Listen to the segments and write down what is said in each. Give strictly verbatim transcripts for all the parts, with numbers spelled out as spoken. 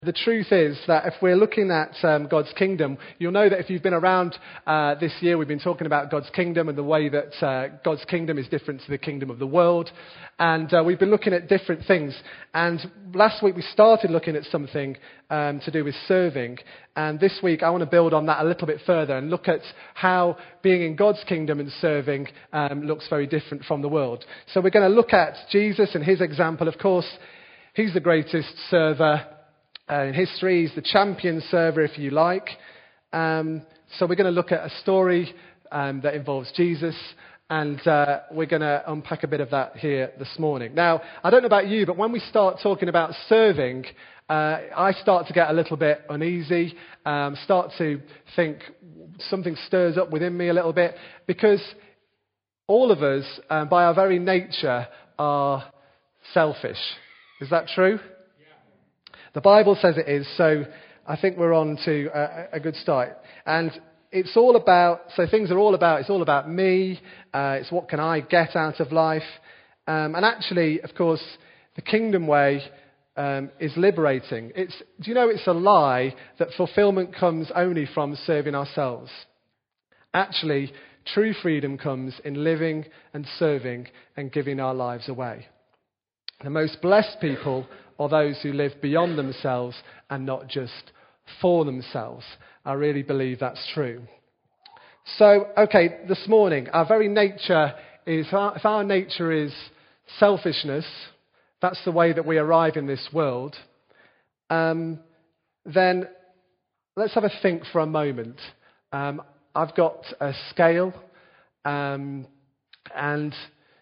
The truth is that if we're looking at um, God's kingdom, you'll know that if you've been around uh, this year, we've been talking about God's kingdom and the way that uh, God's kingdom is different to the kingdom of the world. And uh, we've been looking at different things. And last week we started looking at something um, to do with serving. And this week I want to build on that a little bit further and look at how being in God's kingdom and serving um, looks very different from the world. So we're going to look at Jesus and his example. Of course, he's the greatest server Uh, in history. He's the champion server, if you like. Um, so we're going to look at a story um, that involves Jesus, and uh, we're going to unpack a bit of that here this morning. Now, I don't know about you, but when we start talking about serving, uh, I start to get a little bit uneasy, um, start to think something stirs up within me a little bit, because all of us, um, by our very nature, are selfish. Is that true? The Bible says it is, so I think we're on to a, a good start. And it's all about, so things are all about, it's all about me, uh, it's what can I get out of life. Um, and actually, of course, the kingdom way um, is liberating. It's, do you know it's a lie that fulfillment comes only from serving ourselves? Actually, true freedom comes in living and serving and giving our lives away. The most blessed people are those who live beyond themselves and not just for themselves. I really believe that's true. So, okay, this morning, our very nature is, if our nature is selfishness, that's the way that we arrive in this world, um, then let's have a think for a moment. Um, I've got a scale, um, and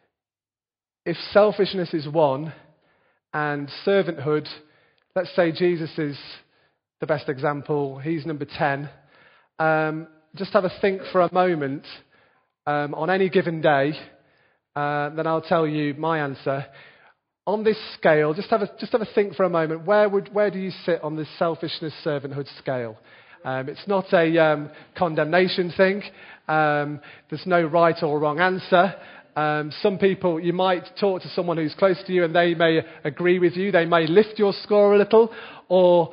if selfishness is one, and servanthood, let's say Jesus is the best example, he's number ten. Um, just have a think for a moment um, on any given day, uh, then I'll tell you my answer. On this scale, just have a just have a think for a moment. Where would where do you sit on this selfishness servanthood scale? Um, it's not a um, condemnation thing. Um, there's no right or wrong answer. Um, some people, you might talk to someone who's close to you and they may agree with you. They may lift your score a little, or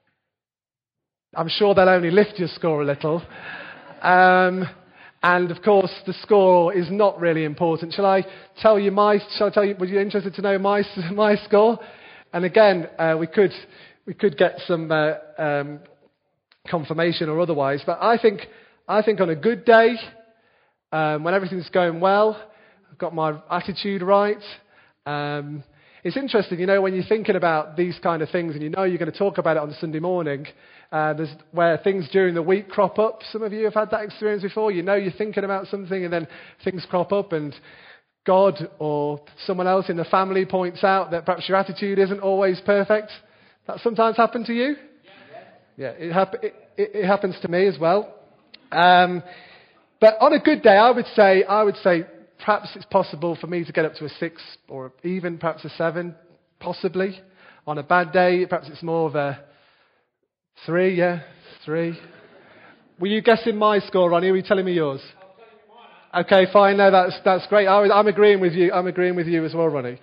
I'm sure they'll only lift your score a little. Um, and of course, the score is not really important. Shall I tell you my? Shall I tell you? Were you interested to know my my score? And again, uh, we could we could get some uh, um, confirmation or otherwise. But I think I think on a good day, um, when everything's going well, I've got my attitude right. Um, it's interesting, you know, when you're thinking about these kind of things and you know you're going to talk about it on Sunday morning, uh, there's where things during the week crop up. Some of you have had that experience before. You know you're thinking about something and then things crop up and God or someone else in the family points out that perhaps your attitude isn't always perfect. That sometimes happen to you? Yeah, it, hap- it, it, it happens to me as well. Um, but on a good day, I would say, I would say, perhaps it's possible for me to get up to a six or even perhaps a seven, possibly. On a bad day, perhaps it's more of a three, yeah, three. Were you guessing my score, Ronnie? Or were you telling me yours? I'll tell you mine. Okay, fine. No, that's that's great. I was, I'm agreeing with you. I'm agreeing with you as well, Ronnie.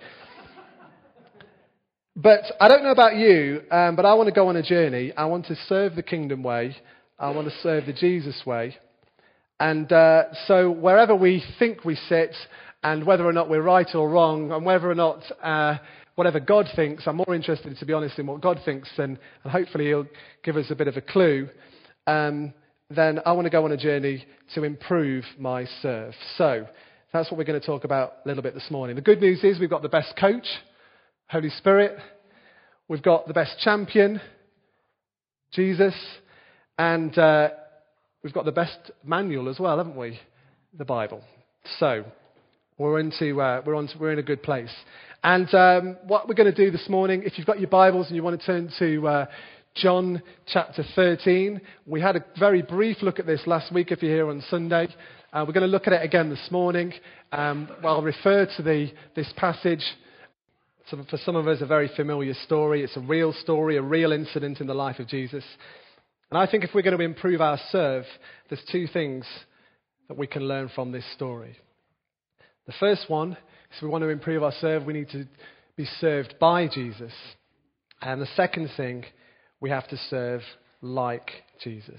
But I don't know about you, um, but I want to go on a journey. I want to serve the kingdom way. I want to serve the Jesus way. And uh, so wherever we think we sit, and whether or not we're right or wrong, and whether or not uh, whatever God thinks, I'm more interested, to be honest, in what God thinks, and, and hopefully he'll give us a bit of a clue. Um, then I want to go on a journey to improve my serve. So that's what we're going to talk about a little bit this morning. The good news is we've got the best coach, Holy Spirit. We've got the best champion, Jesus, and uh, we've got the best manual as well, haven't we? The Bible. So we're into uh, we're on to, we're in a good place. And um, what we're going to do this morning, if you've got your Bibles and you want to turn to uh, John chapter thirteen, we had a very brief look at this last week. If you're here on Sunday, uh, we're going to look at it again this morning. Um, well, I'll refer to the this passage. So for some of us, a very familiar story. It's a real story, a real incident in the life of Jesus. And I think if we're going to improve our serve, there's two things that we can learn from this story. The first one is if we want to improve our serve, we need to be served by Jesus. And the second thing, we have to serve like Jesus.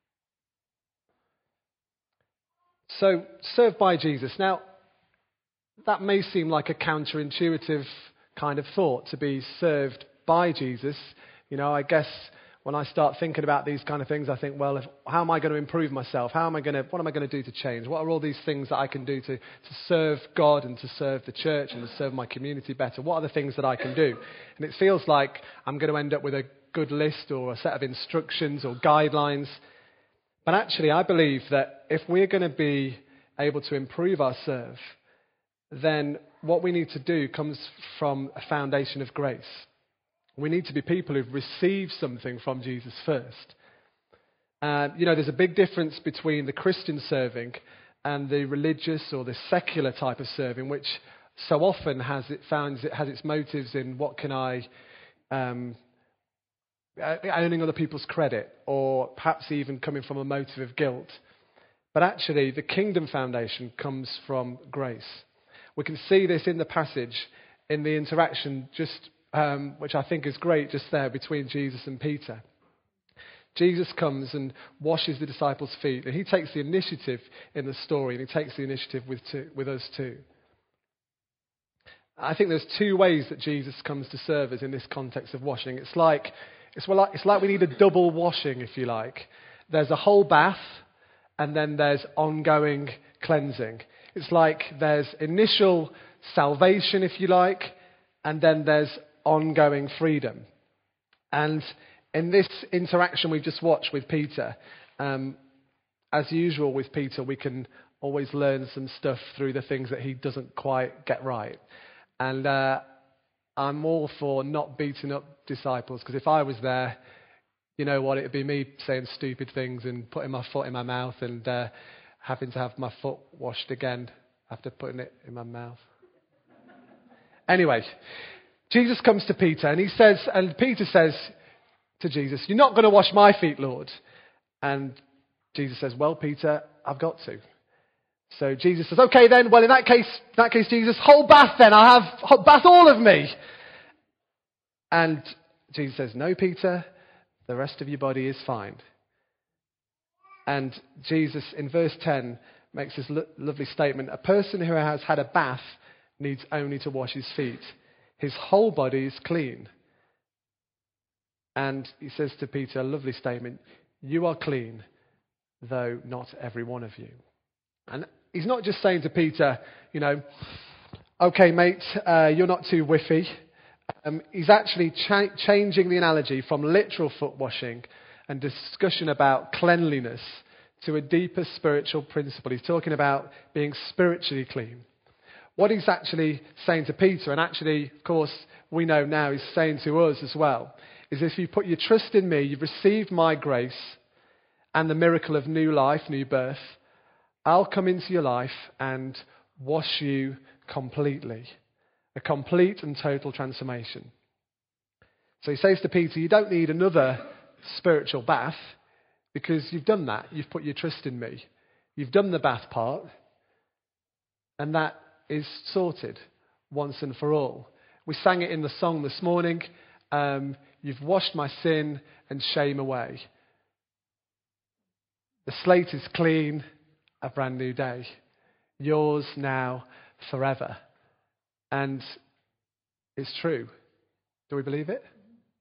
So, serve by Jesus. Now, that may seem like a counterintuitive kind of thought, to be served by Jesus. You know, I guess when I start thinking about these kind of things, I think, well, if, how am I going to improve myself? How am I going to, what am I going to do to change? What are all these things that I can do to, to serve God and to serve the church and to serve my community better? What are the things that I can do? And it feels like I'm going to end up with a good list or a set of instructions or guidelines. But actually, I believe that if we're going to be able to improve our serve, then what we need to do comes from a foundation of grace. We need to be people who've received something from Jesus first. Uh, you know, there's a big difference between the Christian serving and the religious or the secular type of serving, which so often has it found it has its motives in what can I, um, earning other people's credit, or perhaps even coming from a motive of guilt. But actually, the kingdom foundation comes from grace. We can see this in the passage, in the interaction just Um, which I think is great just there between Jesus and Peter. Jesus comes and washes the disciples' feet, and he takes the initiative in the story, and he takes the initiative with, two, with us too. I think there's two ways that Jesus comes to serve us in this context of washing. It's like, it's like, it's like we need a double washing, if you like. There's a whole bath, and then there's ongoing cleansing. It's like there's initial salvation, if you like, and then there's ongoing freedom. And in this interaction we've just watched with Peter, um, as usual with Peter, we can always learn some stuff through the things that he doesn't quite get right. And uh, I'm all for not beating up disciples, because if I was there, you know what, it'd be me saying stupid things and putting my foot in my mouth and uh, having to have my foot washed again after putting it in my mouth. Anyway, Jesus comes to Peter and he says, and Peter says to Jesus, "You're not going to wash my feet, Lord." And Jesus says, "Well, Peter, I've got to." So Jesus says, "Okay then, well in that case, in that case, Jesus, whole bath then, I'll have whole bath all of me." And Jesus says, "No, Peter, the rest of your body is fine." And Jesus, in verse ten, makes this lo- lovely statement: "A person who has had a bath needs only to wash his feet. His whole body is clean." And he says to Peter a lovely statement: "You are clean, though not every one of you." And he's not just saying to Peter, you know, "Okay, mate, uh, you're not too whiffy." Um, he's actually cha- changing the analogy from literal foot washing and discussion about cleanliness to a deeper spiritual principle. He's talking about being spiritually clean. What he's actually saying to Peter, and actually, of course, we know now he's saying to us as well, is if you put your trust in me, you've received my grace and the miracle of new life, new birth, I'll come into your life and wash you completely. A complete and total transformation. So he says to Peter, you don't need another spiritual bath, because you've done that. You've put your trust in me. You've done the bath part, and that is sorted once and for all. We sang it in the song this morning. Um, You've washed my sin and shame away. The slate is clean, a brand new day. Yours now, forever. And it's true. Do we believe it?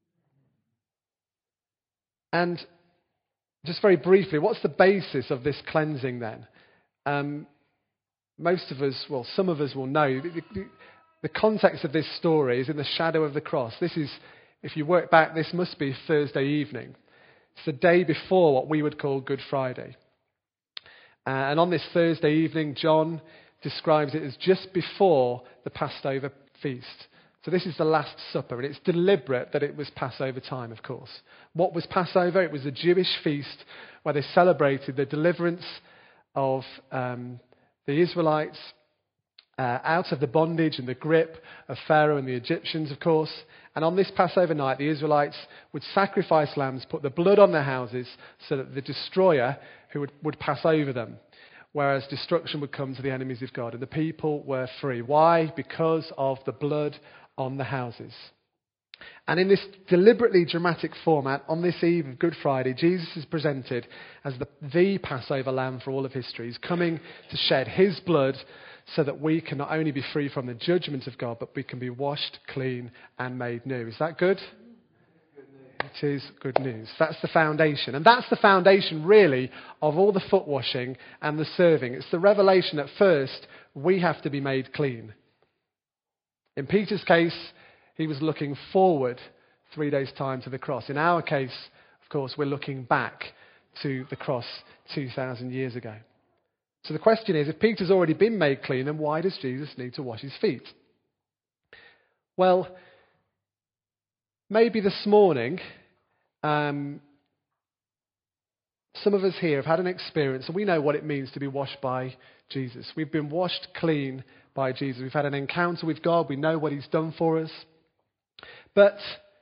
And just very briefly, what's the basis of this cleansing then? Um, most of us, well, some of us will know. The, the, the context of this story is in the shadow of the cross. This is, if you work back, this must be Thursday evening. It's the day before what we would call Good Friday. Uh, and on this Thursday evening, John describes it as just before the Passover feast. So this is the Last Supper, and it's deliberate that it was Passover time, of course. What was Passover? It was a Jewish feast where they celebrated the deliverance of um, the Israelites uh, out of the bondage and the grip of Pharaoh and the Egyptians, of course. And on this Passover night, the Israelites would sacrifice lambs, put the blood on their houses, so that the destroyer who would, would pass over them, whereas destruction would come to the enemies of God. And the people were free. Why? Because of the blood on the houses. And in this deliberately dramatic format, on this eve of Good Friday, Jesus is presented as the, the Passover lamb for all of history. He's coming to shed his blood so that we can not only be free from the judgment of God, but we can be washed clean and made new. Is that good? It is good news. That's the foundation. And that's the foundation, really, of all the foot washing and the serving. It's the revelation that first, we have to be made clean. In Peter's case, he was looking forward three days' time to the cross. In our case, of course, we're looking back to the cross two thousand years ago. So the question is, if Peter's already been made clean, then why does Jesus need to wash his feet? Well, maybe this morning, um, some of us here have had an experience, and we know what it means to be washed by Jesus. We've been washed clean by Jesus. We've had an encounter with God. We know what he's done for us. But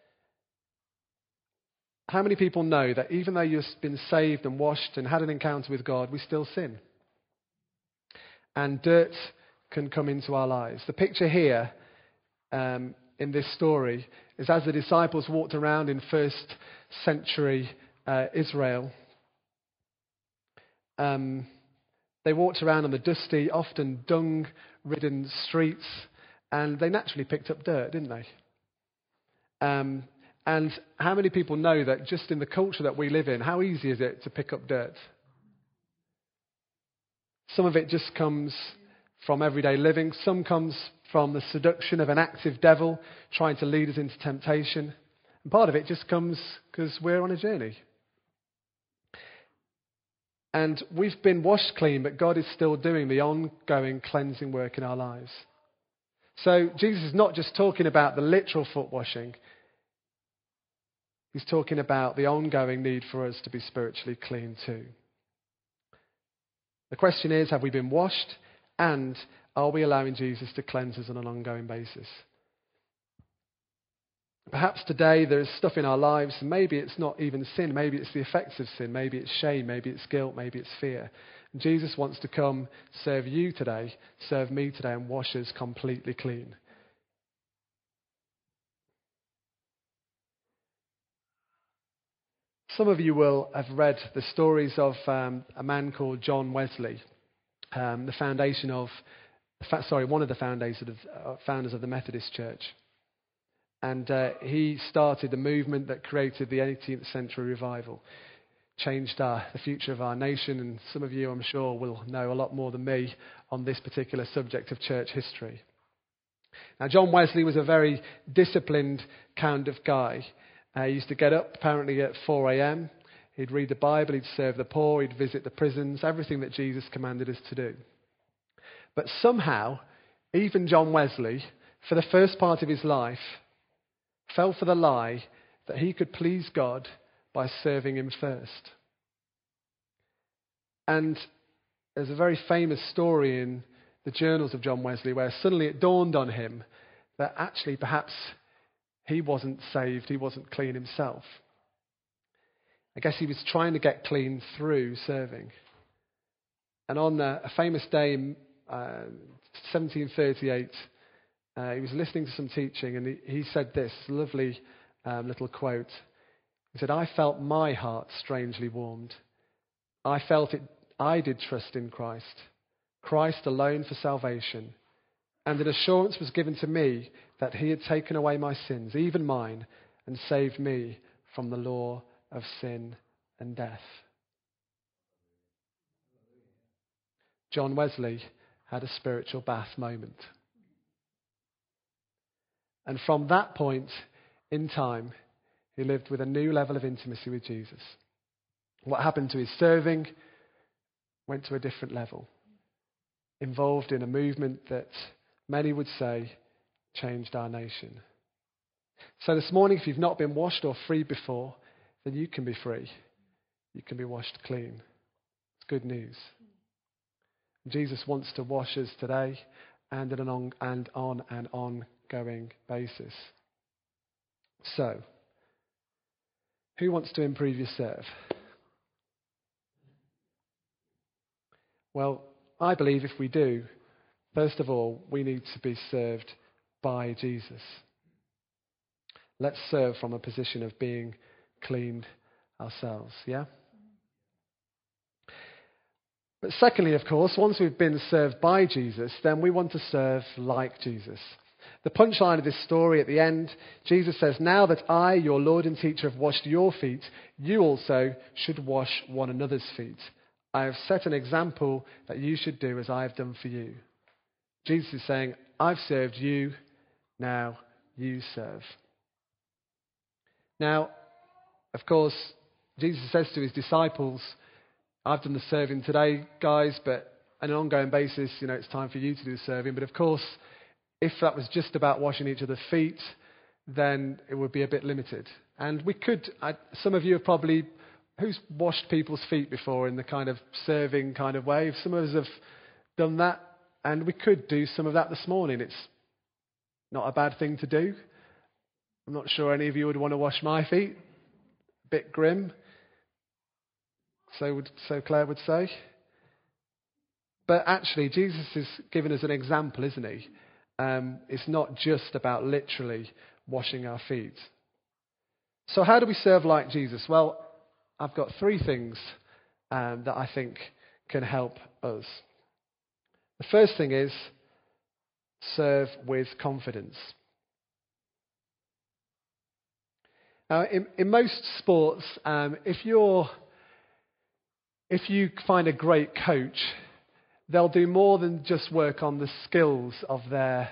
how many people know that even though you've been saved and washed and had an encounter with God, we still sin? And dirt can come into our lives. The picture here um, in this story is as the disciples walked around in first century uh, Israel. Um, they walked around on the dusty, often dung-ridden streets, and they naturally picked up dirt, didn't they? Um, and how many people know that just in the culture that we live in, how easy is it to pick up dirt? Some of it just comes from everyday living. Some comes from the seduction of an active devil trying to lead us into temptation. And part of it just comes because we're on a journey. And we've been washed clean, but God is still doing the ongoing cleansing work in our lives. So Jesus is not just talking about the literal foot washing. He's talking about the ongoing need for us to be spiritually clean too. The question is, have we been washed, and are we allowing Jesus to cleanse us on an ongoing basis? Perhaps today there is stuff in our lives, and maybe it's not even sin, maybe it's the effects of sin, maybe it's shame, maybe it's guilt, maybe it's fear. And Jesus wants to come serve you today, serve me today, and wash us completely clean. Some of you will have read the stories of um, a man called John Wesley, um, the foundation of, sorry, one of the founders of, uh, founders of the Methodist Church. And uh, he started a movement that created the eighteenth century revival, changed our, the future of our nation. And some of you, I'm sure, will know a lot more than me on this particular subject of church history. Now, John Wesley was a very disciplined kind of guy. Uh, he used to get up apparently at four a.m. He'd read the Bible, he'd serve the poor, he'd visit the prisons, everything that Jesus commanded us to do. But somehow, even John Wesley, for the first part of his life, fell for the lie that he could please God by serving him first. And there's a very famous story in the journals of John Wesley where suddenly it dawned on him that actually perhaps he wasn't saved, he wasn't clean himself. I guess he was trying to get clean through serving. And on a, a famous day in uh, seventeen thirty-eight, uh, he was listening to some teaching, and he, he said this lovely um, little quote. He said, "I felt my heart strangely warmed. I felt it. I did trust in Christ, Christ alone for salvation. And an assurance was given to me that he had taken away my sins, even mine, and saved me from the law of sin and death." John Wesley had a spiritual bath moment. And from that point in time, he lived with a new level of intimacy with Jesus. What happened to his serving went to a different level, involved in a movement that many would say changed our nation. So this morning, if you've not been washed or free before, then you can be free. You can be washed clean. It's good news. Jesus wants to wash us today and, on, on, and on an ongoing basis. So, who wants to improve your serve? Well, I believe if we do, first of all, we need to be served by Jesus. Let's serve from a position of being cleaned ourselves, yeah? But secondly, of course, once we've been served by Jesus, then we want to serve like Jesus. The punchline of this story at the end, Jesus says, "Now that I, your Lord and teacher, have washed your feet, you also should wash one another's feet. I have set an example that you should do as I have done for you." Jesus is saying, I've served you, now you serve. Now, of course, Jesus says to his disciples, I've done the serving today, guys, but on an ongoing basis, you know, it's time for you to do the serving. But of course, if that was just about washing each other's feet, then it would be a bit limited. And we could, I, some of you have probably, who's washed people's feet before in the kind of serving kind of way? Some of us have done that, and we could do some of that this morning. It's not a bad thing to do. I'm not sure any of you would want to wash my feet. A bit grim. So would, so Claire would say. But actually, Jesus is giving us an example, isn't he? Um, it's not just about literally washing our feet. So how do we serve like Jesus? Well, I've got three things um, that I think can help us. The first thing is serve with confidence. Now, in, in most sports, um, if you're If you find a great coach, they'll do more than just work on the skills of their,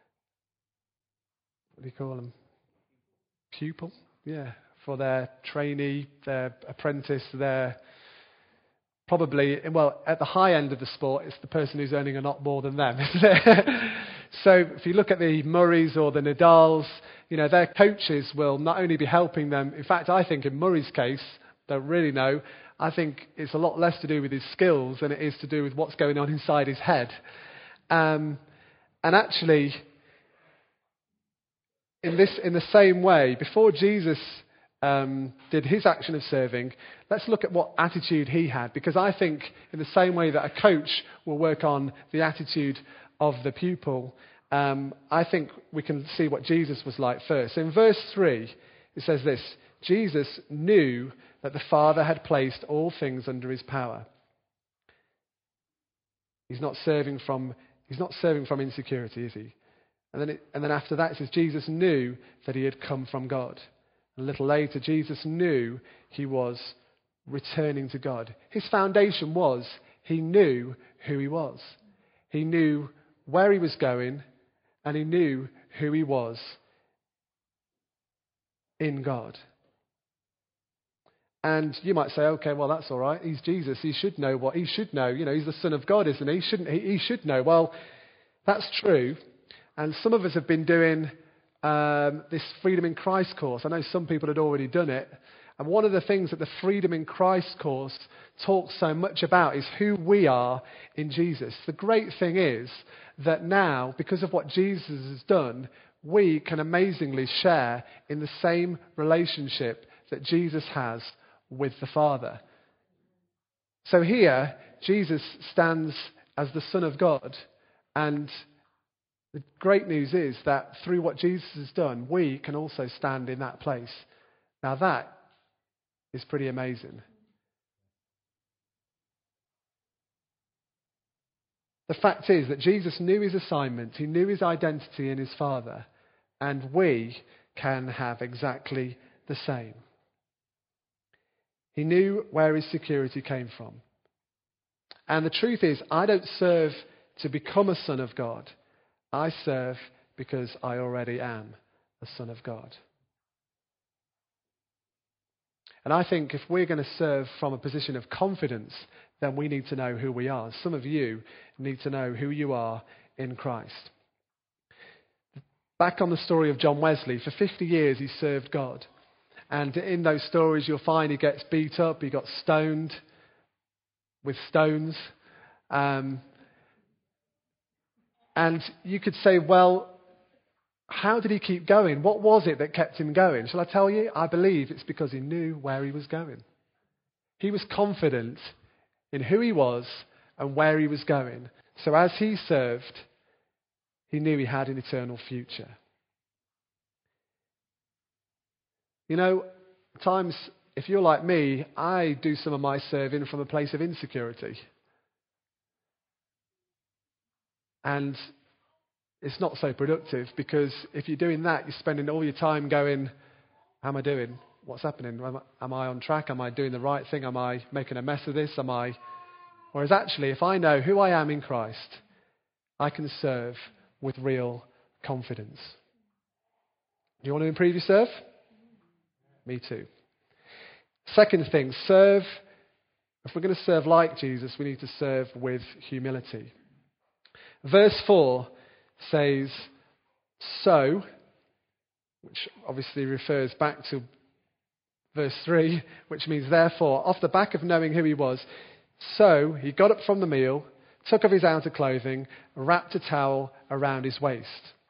what do you call them? Pupil? Yeah, for their trainee, their apprentice, their, probably, well, at the high end of the sport, it's the person who's earning a lot more than them, isn't it? So if you look at the Murrays or the Nadals, you know, their coaches will not only be helping them, in fact, I think in Murray's case, don't really know, I think it's a lot less to do with his skills than it is to do with what's going on inside his head. Um, and actually, in this, in the same way, before Jesus um, did his action of serving, let's look at what attitude he had. Because I think in the same way that a coach will work on the attitude of the pupil, um, I think we can see what Jesus was like first. So in verse three, it says this: Jesus knew that the Father had placed all things under his power. He's not serving from, he's not serving from insecurity, is he? And then, it, and then after that it says Jesus knew that he had come from God. A little later, Jesus knew he was returning to God. His foundation was he knew who he was. He knew where he was going, and he knew who he was in God. And you might say, okay, well, that's all right. He's Jesus. He should know what he should know. You know, he's the Son of God, isn't he? Shouldn't he? He should know. Well, that's true. And some of us have been doing um, this Freedom in Christ course. I know some people had already done it. And one of the things that the Freedom in Christ course talks so much about is who we are in Jesus. The great thing is that now, because of what Jesus has done, we can amazingly share in the same relationship that Jesus has with the Father. So here, Jesus stands as the Son of God, and the great news is that through what Jesus has done, we can also stand in that place. Now that is pretty amazing. The fact is that Jesus knew his assignment, he knew his identity in his Father, and we can have exactly the same. He knew where his security came from. And the truth is, I don't serve to become a son of God. I serve because I already am a son of God. And I think if we're going to serve from a position of confidence, then we need to know who we are. Some of you need to know who you are in Christ. Back on the story of John Wesley, for fifty years he served God. And in those stories, you'll find he gets beat up, he got stoned with stones. Um, and you could say, well, how did he keep going? What was it that kept him going? Shall I tell you? I believe it's because he knew where he was going. He was confident in who he was and where he was going. So as he served, he knew he had an eternal future. You know, at times, if you're like me, I do some of my serving from a place of insecurity. And it's not so productive, because if you're doing that, you're spending all your time going, how am I doing? What's happening? Am I, am I on track? Am I doing the right thing? Am I making a mess of this? Am I... Whereas actually, if I know who I am in Christ, I can serve with real confidence. Do you want to improve your serve? Me too. Second thing, serve. If we're going to serve like Jesus, we need to serve with humility. Verse four says, so, which obviously refers back to verse three, which means therefore, off the back of knowing who he was, so he got up from the meal, took off his outer clothing, wrapped a towel around his waist.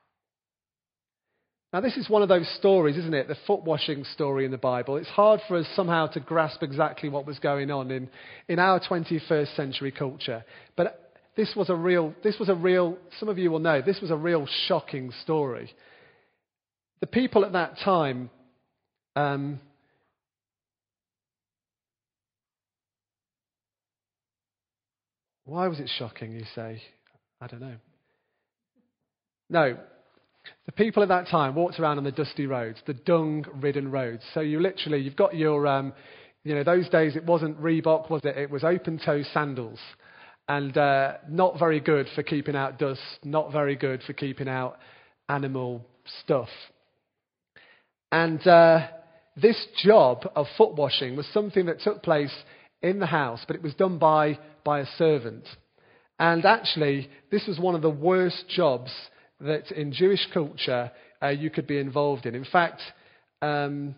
Now this is one of those stories, isn't it? The foot washing story in the Bible. It's hard for us somehow to grasp exactly what was going on in, in our twenty-first century culture. But this was a real, this was a real, some of you will know, this was a real shocking story. The people at that time, um, why was it shocking, you say? I don't know. No. The people at that time walked around on the dusty roads, the dung-ridden roads. So you literally, you've got your, um, you know, those days it wasn't Reebok, was it? It was open-toe sandals. And uh, not very good for keeping out dust, not very good for keeping out animal stuff. And uh, this job of foot washing was something that took place in the house, but it was done by, by a servant. And actually, this was one of the worst jobs that in Jewish culture uh, you could be involved in. In fact, um,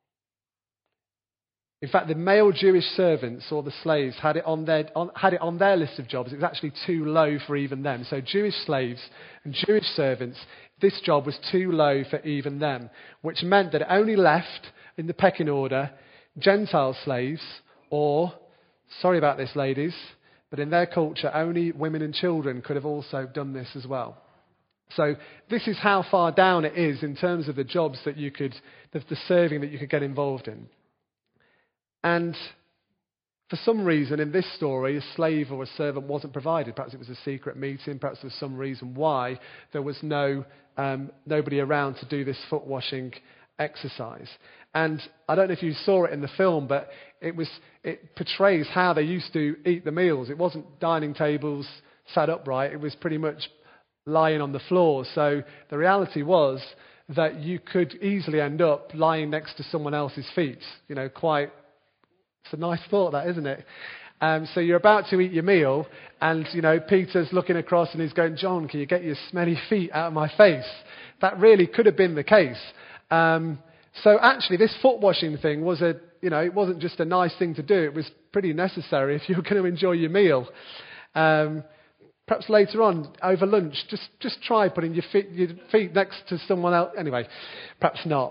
in fact, the male Jewish servants or the slaves had it on their on, had it on their list of jobs. It was actually too low for even them. So Jewish slaves and Jewish servants, this job was too low for even them, which meant that it only left in the pecking order Gentile slaves, or, sorry about this, ladies, but in their culture, only women and children could have also done this as well. So this is how far down it is in terms of the jobs that you could, the, the serving that you could get involved in. And for some reason in this story, a slave or a servant wasn't provided. Perhaps it was a secret meeting. Perhaps there was some reason why there was no um, nobody around to do this foot washing exercise. And I don't know if you saw it in the film, but it was it portrays how they used to eat the meals. It wasn't dining tables sat upright. It was pretty much lying on the floor. So the reality was that you could easily end up lying next to someone else's feet. You know, quite, it's a nice thought that, isn't it? Um, so you're about to eat your meal and, you know, Peter's looking across and he's going, John, can you get your smelly feet out of my face? That really could have been the case. Um, so actually this foot washing thing was a, you know, it wasn't just a nice thing to do. It was pretty necessary if you were going to enjoy your meal. Um, Perhaps later on, over lunch, just, just try putting your feet, your feet next to someone else. Anyway, perhaps not.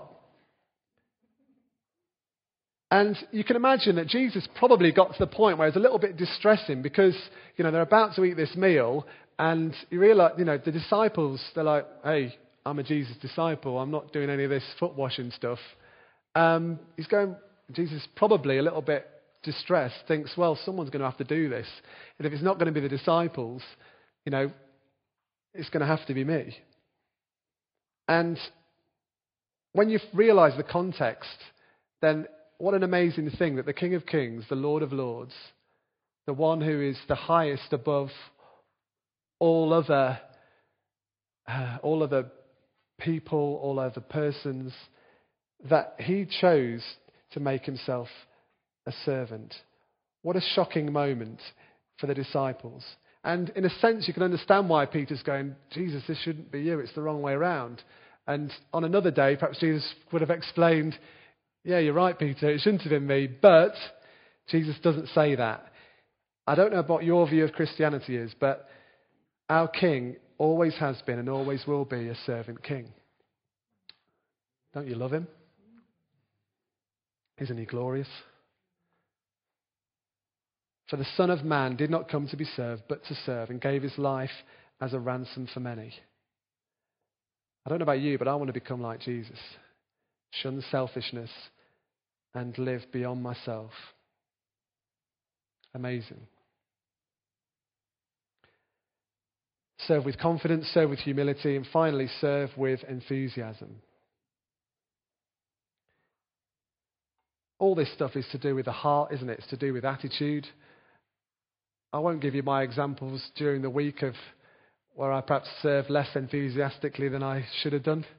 And you can imagine that Jesus probably got to the point where it's a little bit distressing because, you know, they're about to eat this meal and you realise, you know, the disciples, they're like, hey, I'm a Jesus disciple. I'm not doing any of this foot washing stuff. Um, he's going, Jesus probably a little bit distressed, thinks, well, someone's going to have to do this. And if it's not going to be the disciples, you know, it's going to have to be me. And when you realise the context, then what an amazing thing that the King of Kings, the Lord of Lords, the one who is the highest above all other, uh, all other people, all other persons, that he chose to make himself a servant. What a shocking moment for the disciples. And in a sense, you can understand why Peter's going, Jesus, this shouldn't be you. It's the wrong way around. And on another day, perhaps Jesus would have explained, yeah, you're right, Peter. It shouldn't have been me. But Jesus doesn't say that. I don't know what your view of Christianity is, but our King always has been and always will be a servant king. Don't you love him? Isn't he glorious? For the Son of Man did not come to be served, but to serve, and gave his life as a ransom for many. I don't know about you, but I want to become like Jesus. shun selfishness, and live beyond myself. Amazing. Serve with confidence, serve with humility, and finally serve with enthusiasm. All this stuff is to do with the heart, isn't it? It's to do with attitude. I won't give you my examples during the week of where I perhaps served less enthusiastically than I should have done.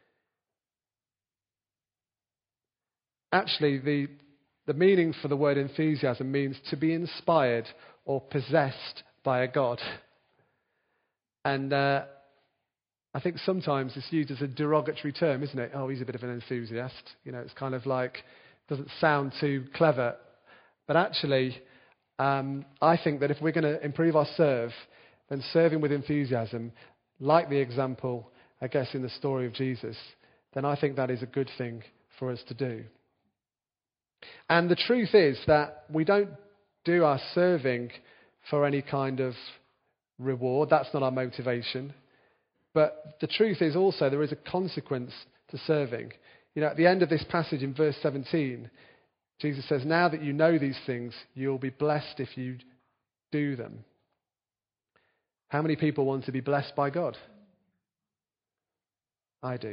Actually, the, the meaning for the word enthusiasm means to be inspired or possessed by a God. And uh, I think sometimes it's used as a derogatory term, isn't it? Oh, he's a bit of an enthusiast. You know, it's kind of like, doesn't sound too clever. But actually, um, I think that if we're going to improve our serve, then serving with enthusiasm, like the example, I guess, in the story of Jesus, then I think that is a good thing for us to do. And the truth is that we don't do our serving for any kind of reward. That's not our motivation. But the truth is also there is a consequence to serving. You know, at the end of this passage in verse seventeen, Jesus says, now that you know these things, you'll be blessed if you do them. How many people want to be blessed by God? I do.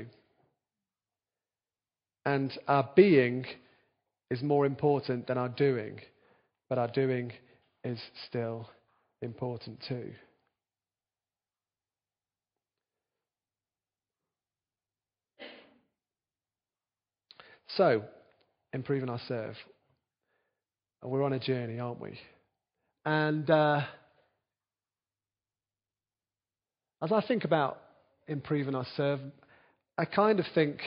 And our being is more important than our doing, but our doing is still important too. So, improving our serve. We're on a journey, aren't we? And uh, as I think about improving our serve, I kind of think,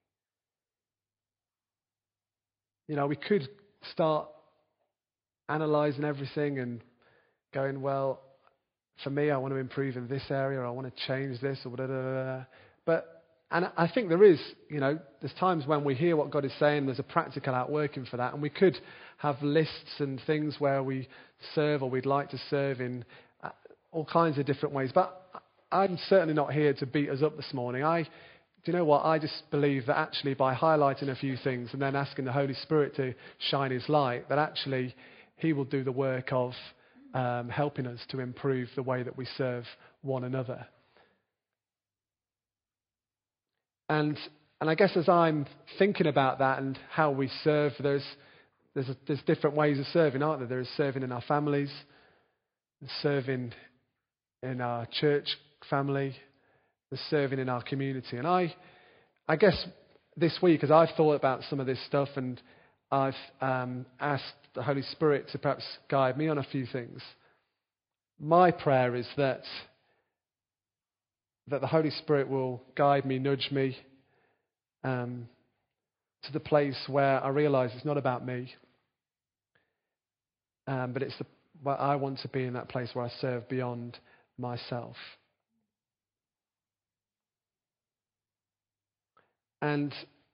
you know, we could start analysing everything and going, well, for me, I want to improve in this area, or I want to change this, or whatever. But, and I think there is, you know, there's times when we hear what God is saying, there's a practical outworking for that, and we could have lists and things where we serve or we'd like to serve in uh, all kinds of different ways. But I'm certainly not here to beat us up this morning. I, do you know what? I just believe that actually by highlighting a few things and then asking the Holy Spirit to shine His light, that actually He will do the work of um, helping us to improve the way that we serve one another. And and I guess as I'm thinking about that and how we serve, there's there's, a, there's different ways of serving, aren't there? There is serving in our families, serving in our church family, there's serving in our community. And I I guess this week, as I've thought about some of this stuff and I've um, asked the Holy Spirit to perhaps guide me on a few things, my prayer is that that the Holy Spirit will guide me, nudge me um, to the place where I realise it's not about me, um, but it's the, where I want to be in that place where I serve beyond myself. And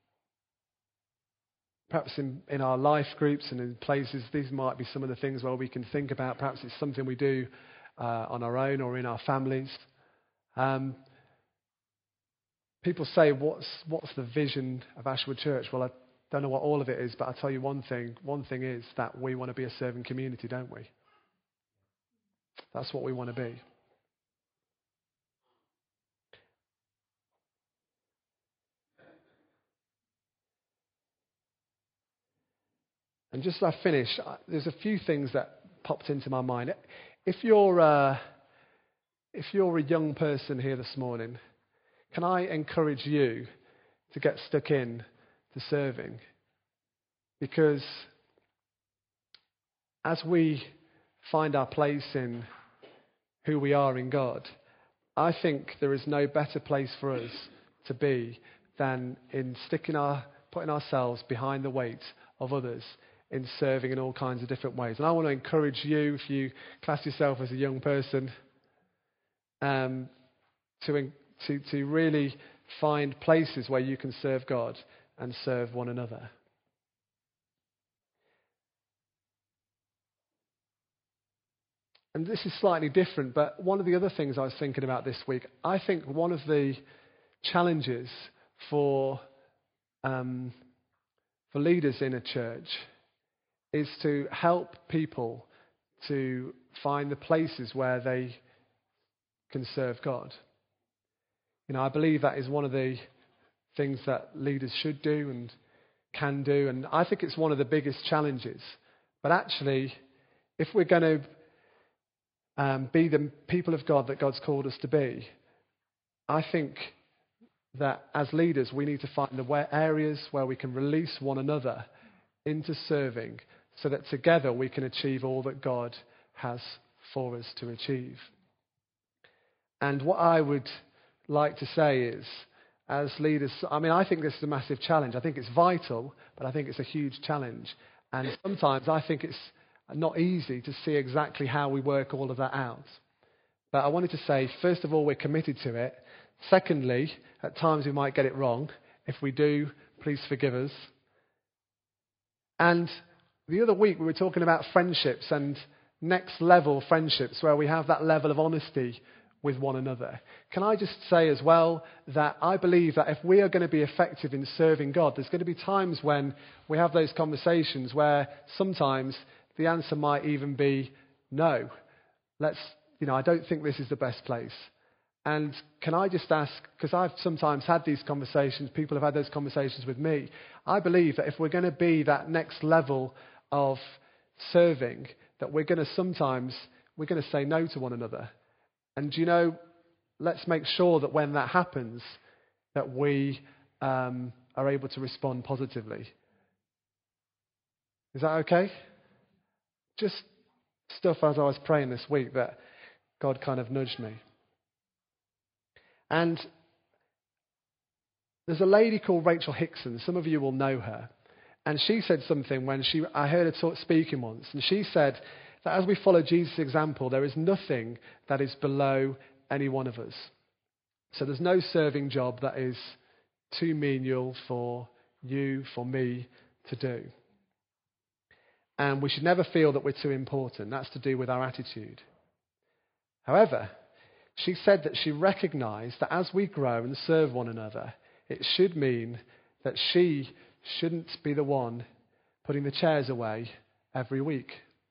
perhaps in, in our life groups and in places, these might be some of the things where we can think about. Perhaps it's something we do uh, on our own or in our families. Um, people say, what's what's the vision of Ashwood Church? Well, I don't know what all of it is, but I'll tell you one thing. One thing is that we want to be a serving community, don't we? That's what we want to be. And just as I finish, there's a few things that popped into my mind. If you're uh, if you're a young person here this morning, can I encourage you to get stuck in to serving? Because as we find our place in who we are in God, I think there is no better place for us to be than in sticking our, putting ourselves behind the weight of others in serving in all kinds of different ways. And I want to encourage you, if you class yourself as a young person, um, to, to, to really find places where you can serve God and serve one another. And this is slightly different, but one of the other things I was thinking about this week, I think one of the challenges for um, for leaders in a church is to help people to find the places where they can serve God. You know, I believe that is one of the things that leaders should do and can do, and I think it's one of the biggest challenges. But actually, if we're going to um, be the people of God that God's called us to be, I think that as leaders we need to find the where areas where we can release one another into serving, so that together we can achieve all that God has for us to achieve. And what I would like to say is, as leaders, I mean, I think this is a massive challenge. I think it's vital, but I think it's a huge challenge. And sometimes I think it's not easy to see exactly how we work all of that out. But I wanted to say, first of all, we're committed to it. Secondly, at times we might get it wrong. If we do, please forgive us. And the other week we were talking about friendships and next level friendships where we have that level of honesty with one another. Can I just say as well that I believe that if we are going to be effective in serving God, there's going to be times when we have those conversations where sometimes the answer might even be no. Let's, you know, I don't think this is the best place. And can I just ask, because I've sometimes had these conversations, people have had those conversations with me, I believe that if we're going to be that next level of serving, that we're going to sometimes, we're going to say no to one another. And you know, let's make sure that when that happens, that we um, are able to respond positively. Is that okay? Just stuff as I was praying this week that God kind of nudged me. And there's a lady called Rachel Hickson. Some of you will know her. And she said something when she I heard her talk, speaking once. And she said that as we follow Jesus' example, there is nothing that is below any one of us. So there's no serving job that is too menial for you, for me to do. And we should never feel that we're too important. That's to do with our attitude. However, she said that she recognised that as we grow and serve one another, it should mean that she shouldn't be the one putting the chairs away every week.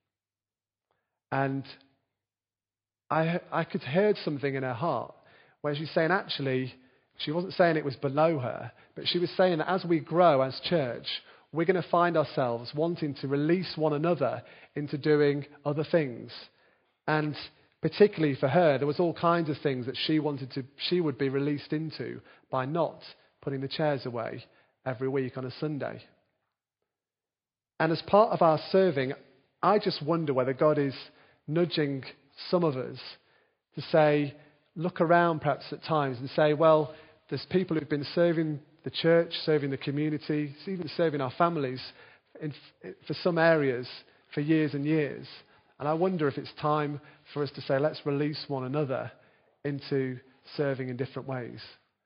And I, I could heard something in her heart where she's saying actually, she wasn't saying it was below her, but she was saying that as we grow as church, we're going to find ourselves wanting to release one another into doing other things. And particularly for her, there was all kinds of things that she wanted to, she would be released into by not putting the chairs away every week on a Sunday. And as part of our serving, I just wonder whether God is nudging some of us to say, look around perhaps at times and say, well, there's people who've been serving the church, serving the community, even serving our families in, for some areas for years and years. And I wonder if it's time for us to say, let's release one another into serving in different ways.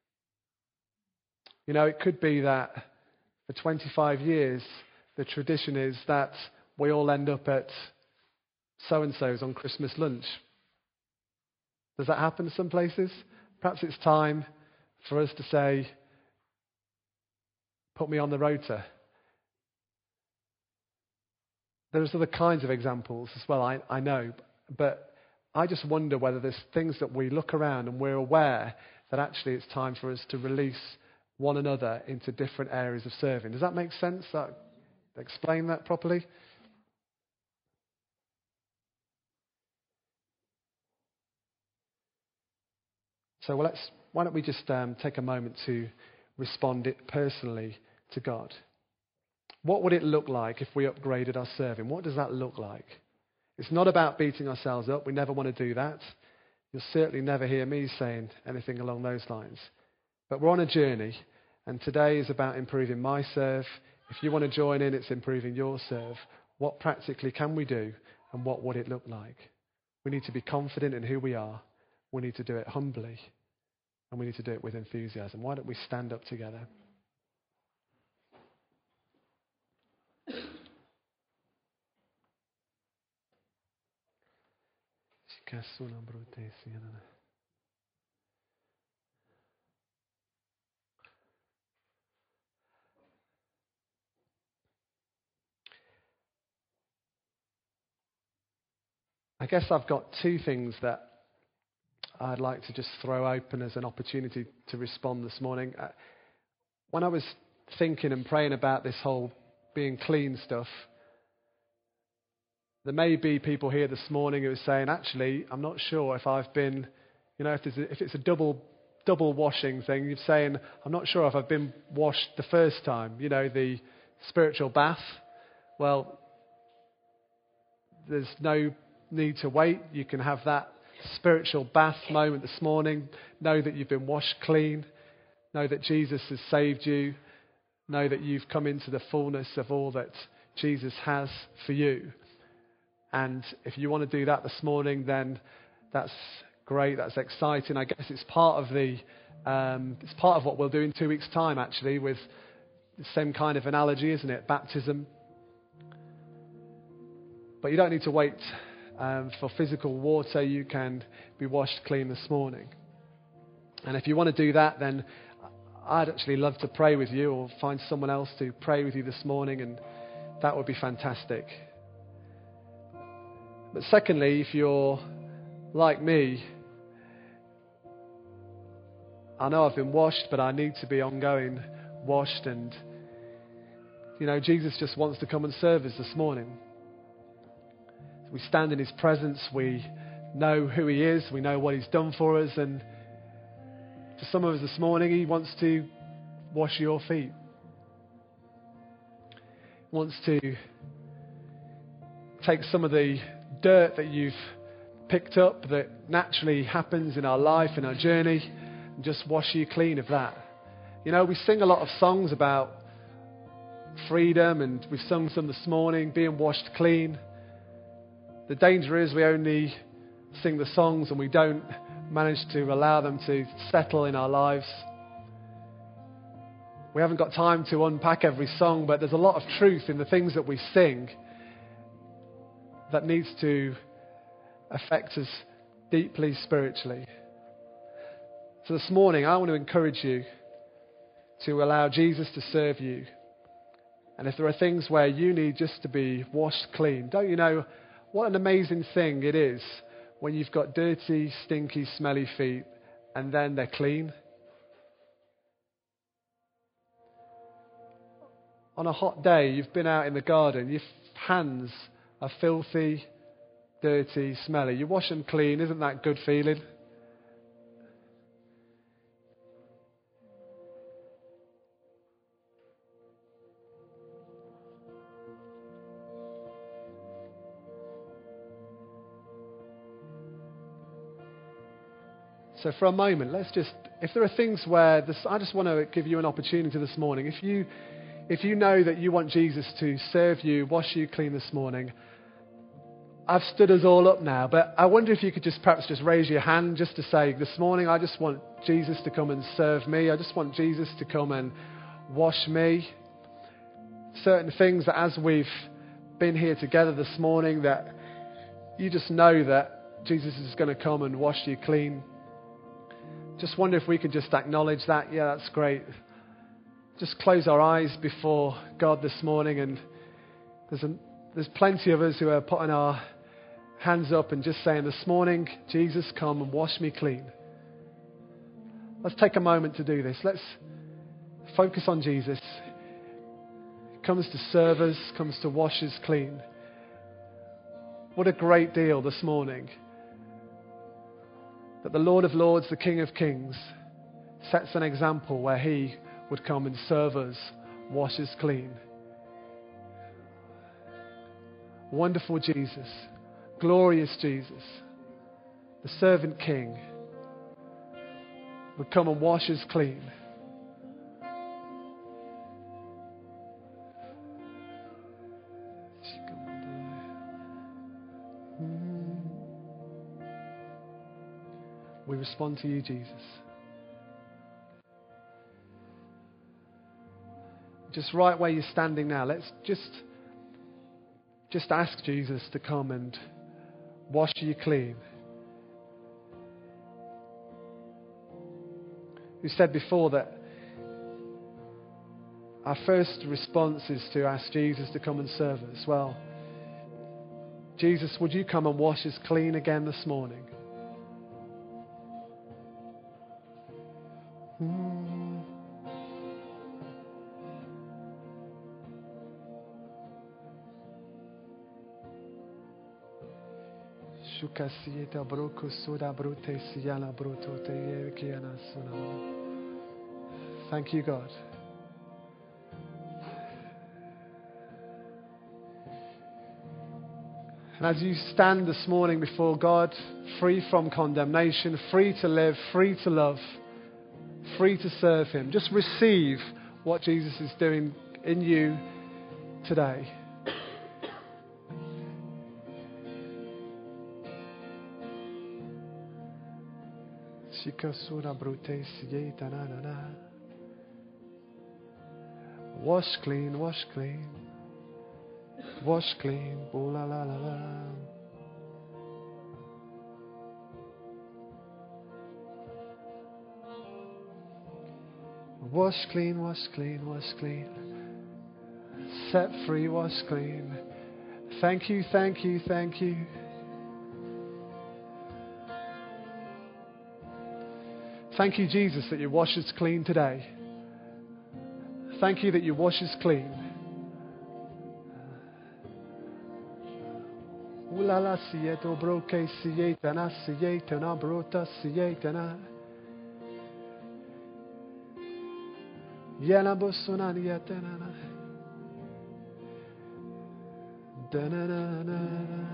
You know, it could be that for twenty-five years, the tradition is that we all end up at so-and-so's on Christmas lunch. Does that happen some places? Perhaps it's time for us to say, put me on the rota. There's other kinds of examples as well, I, I know. But I just wonder whether there's things that we look around and we're aware that actually it's time for us to release one another into different areas of serving. Does that make sense? That, explain that properly? So well, let's, why don't we just um, take a moment to respond it personally to God? What would it look like if we upgraded our serving? What does that look like? It's not about beating ourselves up. We never want to do that. You'll certainly never hear me saying anything along those lines. But we're on a journey, and today is about improving my serve. If you want to join in, it's improving your serve. What practically can we do, and what would it look like? We need to be confident in who we are. We need to do it humbly, and we need to do it with enthusiasm. Why don't we stand up together? I guess I've got two things that I'd like to just throw open as an opportunity to respond this morning. Uh, When I was thinking and praying about this whole being clean stuff, there may be people here this morning who are saying, actually, I'm not sure if I've been, you know, if, there's a, if it's a double double washing thing, you're saying, I'm not sure if I've been washed the first time, you know, the spiritual bath. Well, there's no need to wait. You can have that spiritual bath moment this morning. Know that you've been washed clean. Know that Jesus has saved you. Know that you've come into the fullness of all that Jesus has for you. And if you want to do that this morning, then that's great. That's exciting. I guess it's part of the um, it's part of what we'll do in two weeks' time, actually, with the same kind of analogy, isn't it? Baptism. But you don't need to wait um, for physical water. You can be washed clean this morning. And if you want to do that, then I'd actually love to pray with you, or find someone else to pray with you this morning, and that would be fantastic. But secondly, if you're like me, I know I've been washed, but I need to be ongoing washed, and you know, Jesus just wants to come and serve us this morning. We stand in his presence, we know who he is, we know what he's done for us, and for some of us this morning, he wants to wash your feet. He wants to take some of the dirt that you've picked up that naturally happens in our life, in our journey, and just wash you clean of that. You know, we sing a lot of songs about freedom, and we've sung some this morning, being washed clean. The danger is we only sing the songs and we don't manage to allow them to settle in our lives. We haven't got time to unpack every song, but there's a lot of truth in the things that we sing that needs to affect us deeply spiritually. So this morning, I want to encourage you to allow Jesus to serve you. And if there are things where you need just to be washed clean, don't you know what an amazing thing it is when you've got dirty, stinky, smelly feet and then they're clean? On a hot day, you've been out in the garden, your hands are filthy, dirty, smelly. You wash them clean. Isn't that a good feeling? So for a moment, let's just, if there are things where, this, I just want to give you an opportunity this morning. If you, if you know that you want Jesus to serve you, wash you clean this morning, I've stood us all up now, but I wonder if you could just perhaps just raise your hand just to say, this morning I just want Jesus to come and serve me. I just want Jesus to come and wash me. Certain things that as we've been here together this morning, that you just know that Jesus is going to come and wash you clean. Just wonder if we could just acknowledge that. Yeah, that's great. Just close our eyes before God this morning, and there's a, there's plenty of us who are putting our hands up and just saying, this morning, Jesus, come and wash me clean. Let's take a moment to do this. Let's focus on Jesus. He comes to serve us, comes to wash us clean. What a great deal this morning that the Lord of Lords, the King of Kings, sets an example where he would come and serve us, wash us clean. Wonderful Jesus, glorious Jesus, the servant King, would come and wash us clean. We respond to you, Jesus. Just right where you're standing now, let's just just ask Jesus to come and wash you clean. We said before that our first response is to ask Jesus to come and serve us. Well, Jesus, would you come and wash us clean again this morning? Mm. Thank you, God. And as you stand this morning before God, free from condemnation, free to live, free to love, free to serve Him, just receive what Jesus is doing in you today. Wash clean, wash clean. Wash clean, ooh la la la la. Wash clean, wash clean, wash clean. Set free, wash clean. Thank you, thank you, thank you. Thank you, Jesus, that you wash us clean today. Thank you that you wash us clean. Ulala sieto broke sietana sietana brota sietana. Yana bosuna nietana. Danana.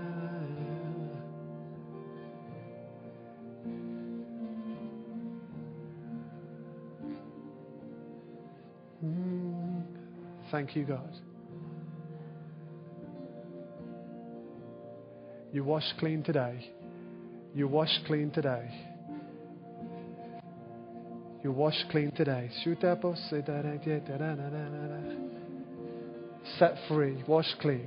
Thank you, God. You wash clean today. You wash clean today. You wash clean today. Set free. Wash clean.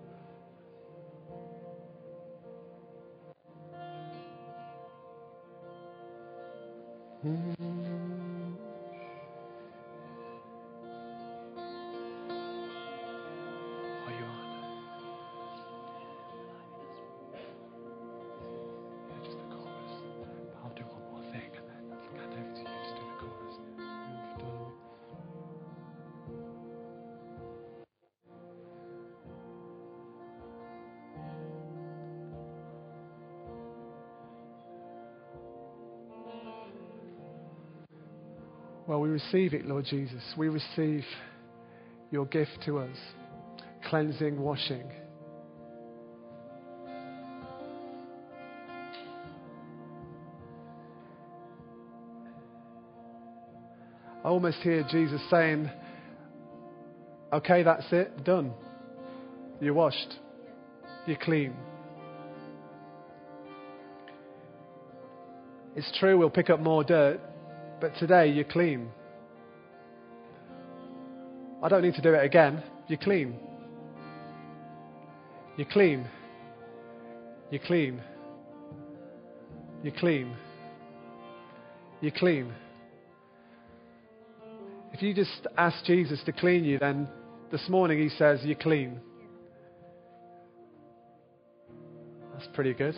Well, we receive it, Lord Jesus. We receive your gift to us. Cleansing, washing. I almost hear Jesus saying, okay, that's it, done. You're washed. You're clean. It's true, we'll pick up more dirt, but today you're clean. I don't need to do it again. You're clean. You're clean. You're clean. You're clean. You're clean. If you just ask Jesus to clean you, then this morning He says you're clean. That's pretty good.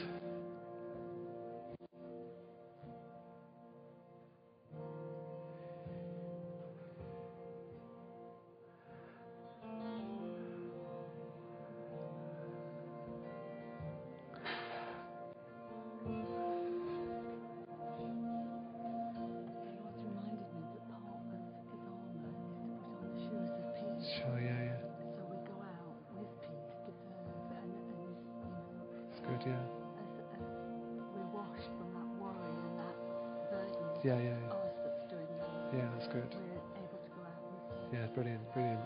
Yeah, yeah, yeah. Us that's doing that. Yeah, that's good. We're able to go out. Yeah, brilliant, brilliant.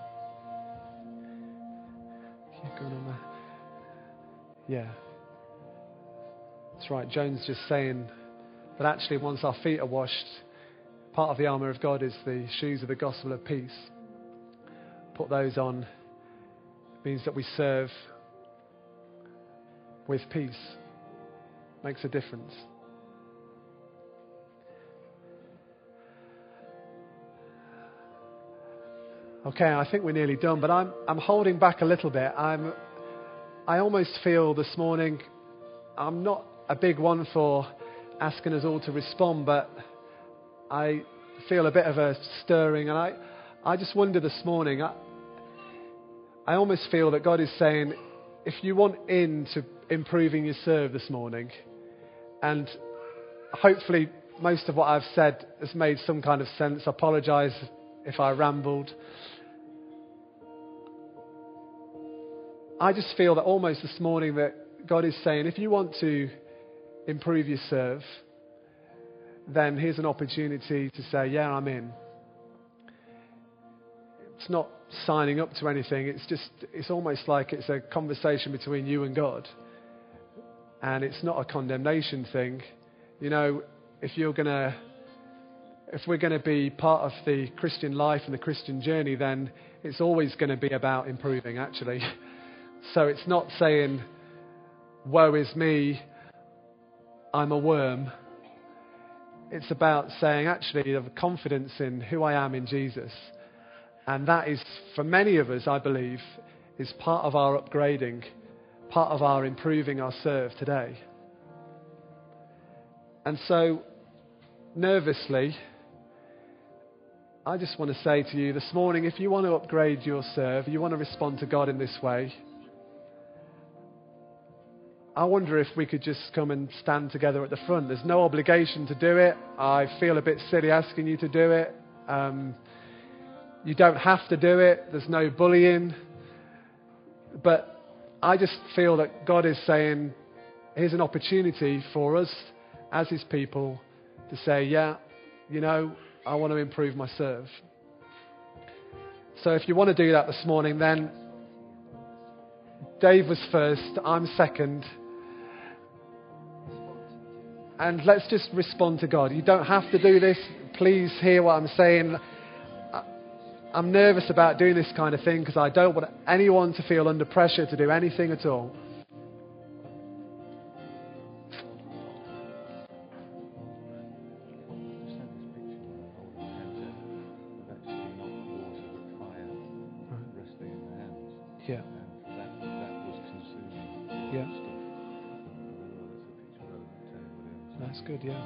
Keep going on there. Yeah. That's right. Joan's just saying that actually once our feet are washed, part of the armour of God is the shoes of the gospel of peace. Put those on. It means that we serve with peace. Makes a difference. Okay, I think we're nearly done, but I'm I'm holding back a little bit. I'm I almost feel this morning, I'm not a big one for asking us all to respond, but I feel a bit of a stirring, and I, I just wonder this morning, I, I almost feel that God is saying, if you want into improving your serve this morning, and hopefully most of what I've said has made some kind of sense. I apologise if I rambled. I just feel that almost this morning that God is saying, if you want to improve your serve, then here's an opportunity to say, yeah, I'm in. It's not signing up to anything. It's just, it's almost like it's a conversation between you and God. And it's not a condemnation thing. You know, if you're going to, if we're going to be part of the Christian life and the Christian journey, then it's always going to be about improving, actually. So it's not saying, woe is me, I'm a worm. It's about saying, actually, I have confidence in who I am in Jesus. And that is, for many of us, I believe, is part of our upgrading, part of our improving our serve today. And so, nervously, I just want to say to you this morning, if you want to upgrade your serve, you want to respond to God in this way, I wonder if we could just come and stand together at the front. There's no obligation to do it. I feel a bit silly asking you to do it. Um, you don't have to do it. There's no bullying. But I just feel that God is saying, here's an opportunity for us as his people to say, yeah, you know, I want to improve my serve. So if you want to do that this morning, then Dave was first, I'm second. And let's just respond to God. You don't have to do this. Please hear what I'm saying. I'm nervous about doing this kind of thing because I don't want anyone to feel under pressure to do anything at all. Yeah. Yeah. That's good, yeah.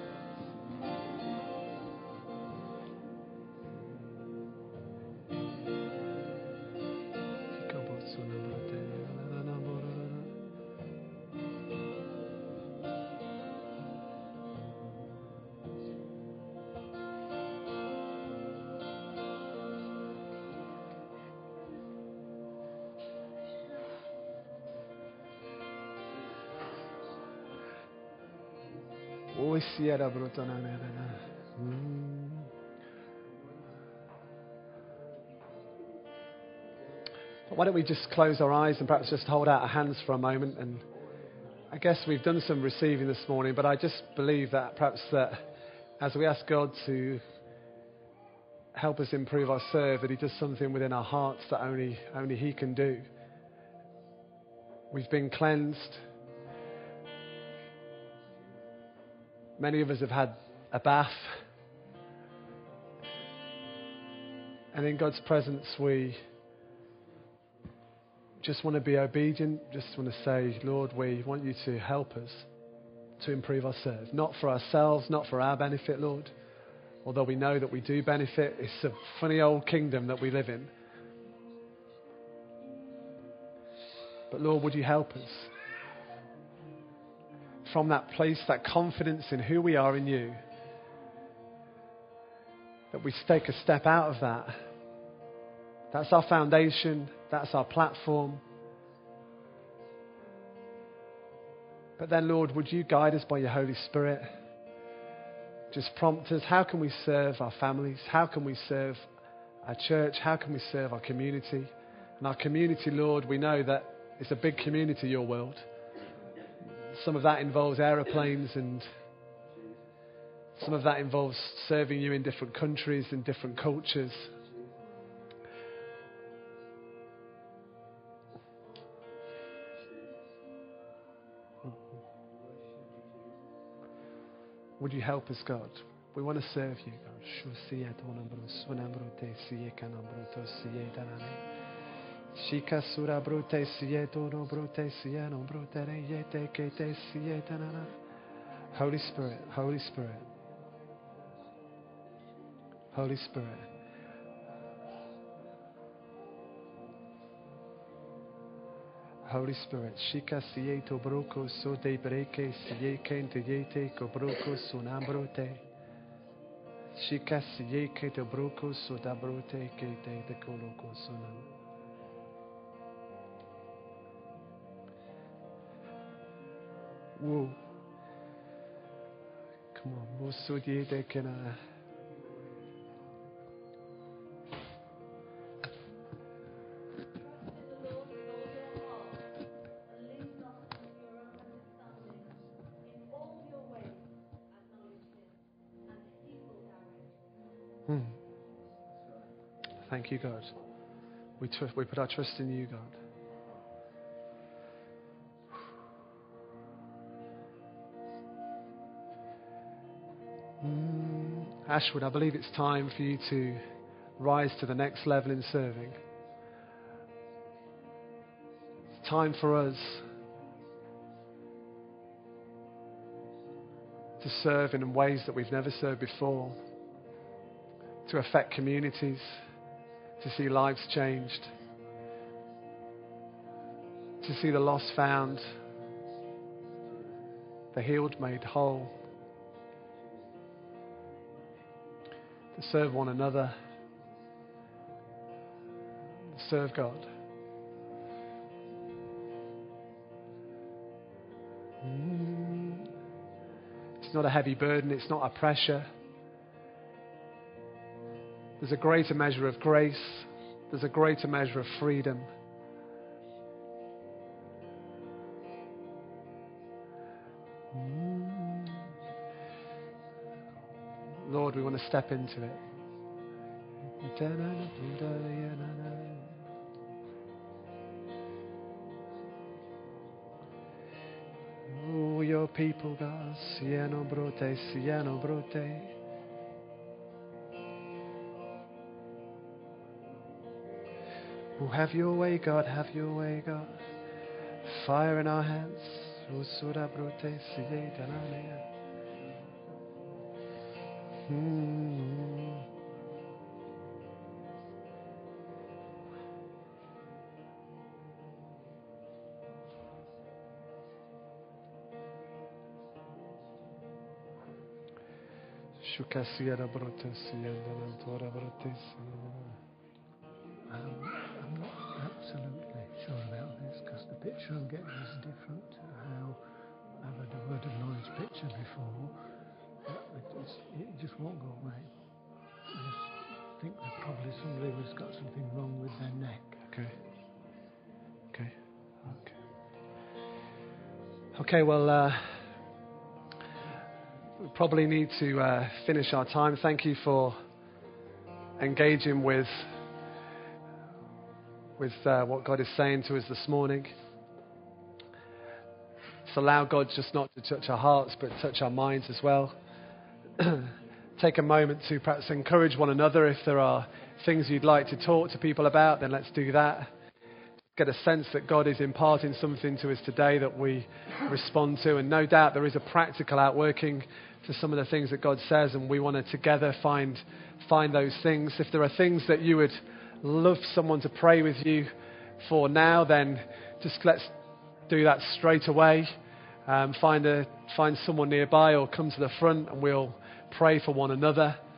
Why don't we just close our eyes and perhaps just hold out our hands for a moment? And I guess we've done some receiving this morning, but I just believe that perhaps that as we ask God to help us improve our serve, that he does something within our hearts that only, only he can do. We've been cleansed. Many of us have had a bath. And in God's presence, we just want to be obedient, just want to say, Lord, we want you to help us to improve our serve. Not for ourselves, not for our benefit, Lord. Although we know that we do benefit. It's a funny old kingdom that we live in. But Lord, would you help us? From that place, that confidence in who we are in you, that we take a step out of that. That's our foundation. That's our platform. But then, Lord, would you guide us by your Holy Spirit? Just prompt us. How can we serve our families? How can we serve our church? How can we serve our community? And our community, Lord, we know that it's a big community, your world. Some of that involves aeroplanes, and some of that involves serving you in different countries and different cultures. Would you help us, God? We want to serve you, God. Shika sura brute sieto no brute sieno brute yete kete sieta nana. Holy Spirit, Holy Spirit, Holy Spirit. Holy Spirit, Shika sieto broko so de breke sieke de yete ko broko so nambrote. Shika sieke de broko so da brote ke de de koloko so nam. Whoa. Come on, Mosudi de Kena. Hmm. Thank you, God. We trust, we put our trust in you, God. Mm. Ashwood, I believe it's time for you to rise to the next level in serving. It's time for us to serve in ways that we've never served before, to affect communities, to see lives changed, to see the lost found, the healed made whole, to serve one another, to serve God. Mm. It's not a heavy burden, it's not a pressure. There's a greater measure of grace, there's a greater measure of freedom. Mm. Lord, we want to step into it. Oh, your people, God. Sieno brote, sieno brote. Oh, have your way, God. Have your way, God. Fire in our hands. Usura brote, siye tananea. Hmm. Shukasiera brote, siye tanantora brote, Um, I'm not absolutely sure about this because the picture I'm getting is different to how I've had a word of knowledge picture before. But it, just, it just won't go away. I just think that probably somebody has got something wrong with their neck. Okay. Okay. Okay. Okay, well, uh, we probably need to uh, finish our time. Thank you for engaging with with uh, what God is saying to us this morning. Let's allow God just not to touch our hearts, but touch our minds as well. Take a moment to perhaps encourage one another. If there are things you'd like to talk to people about, then let's do that. Get a sense that God is imparting something to us today that we respond to. And no doubt there is a practical outworking to some of the things that God says, and we want to together find find those things. If there are things that you would love someone to pray with you for now, then just let's do that straight away. Um, find a find someone nearby or come to the front and we'll pray for one another.